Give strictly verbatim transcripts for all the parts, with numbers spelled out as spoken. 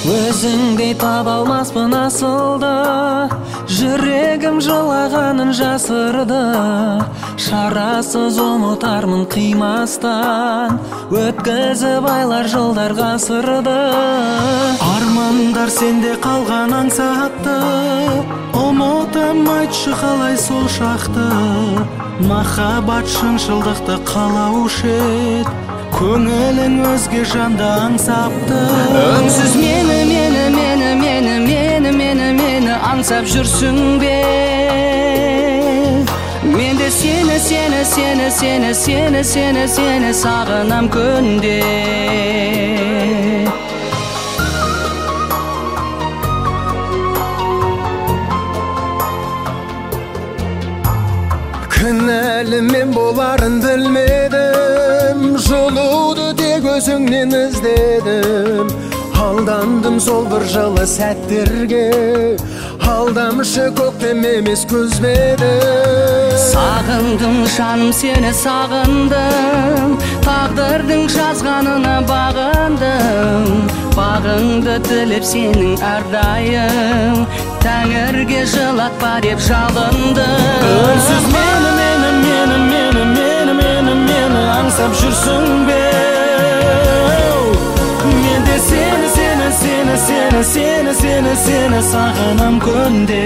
Өзіңдей таба алмаспын асылды, жүрегім жылағанын жасырды. Шарасыз ұмытармын қимастан, өткізіп айлар жылдар ғасырды. Армандар сенде қалған аңсатты, ұмытам айтшы қалай сол шақты. Махаббат шыншылдықты қалаушы ед, көңілің өзге жанды аңсапты. Үнсіз мені, мені, мені, мені, мені, мені, мені аңсап жүрсің бе? Мен де сені, сені, сені, сені, сені, сені, сені сағынам күнде. Кінәлі мен боларын білмедім, жолуды тек өзіңнен іздедім. Алдандым сол бір жылы сәттерге, алдамшы көктем емес көзбедім. Сағындым жаным сені сағындым, тағдырдың жазғанына бағындым. Бағыңды тілеп сенің әрдайым, тәңірге жылатпа деп жалындым. Үнсіз мені, мені, мені, мені, мені, мені, мені аңсап жүрсің бе? Мен де сені, сені, сені, сені, сені, сені, сені сағынам күнде.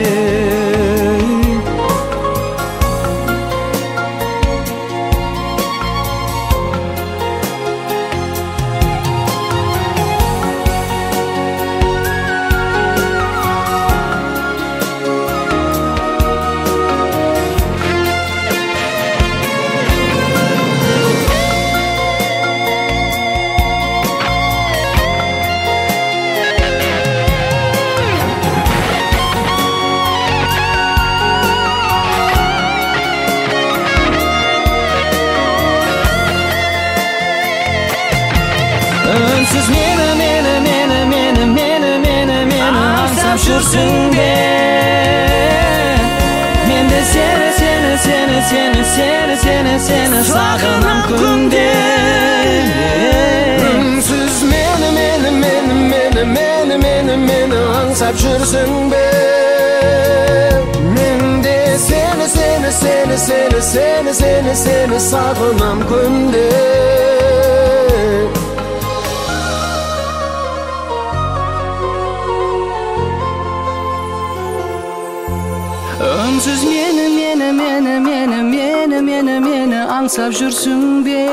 Үнсіз мені, мені, мені, мені, мені, мені, мені аңсап жүрсің бе? Мен де сені, сені, сені, сені, сені, сені, сені сағынам күнде. Үнсіз мені, мені, мені, мені, мені, мені, мені аңсап жүрсің бе? Мен де сені, сені, сені, сені, сені, сені, сені сағынам күнде. Үнсіз мені, мені, мені, мені, мені, мені, мені аңсап жүрсің бе?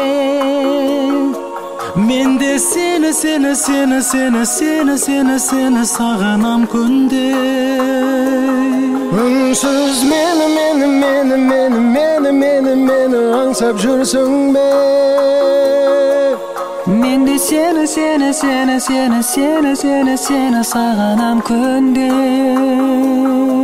Мен де сені, сені, сені, сені, сені, сені, сені сағынам күнде. Үнсіз мені, мені, мені, мені, мені, мені, мені аңсап жүрсің бе? Мен де сені, сені, сені, сені, сені, сені, сені сағынам күнде.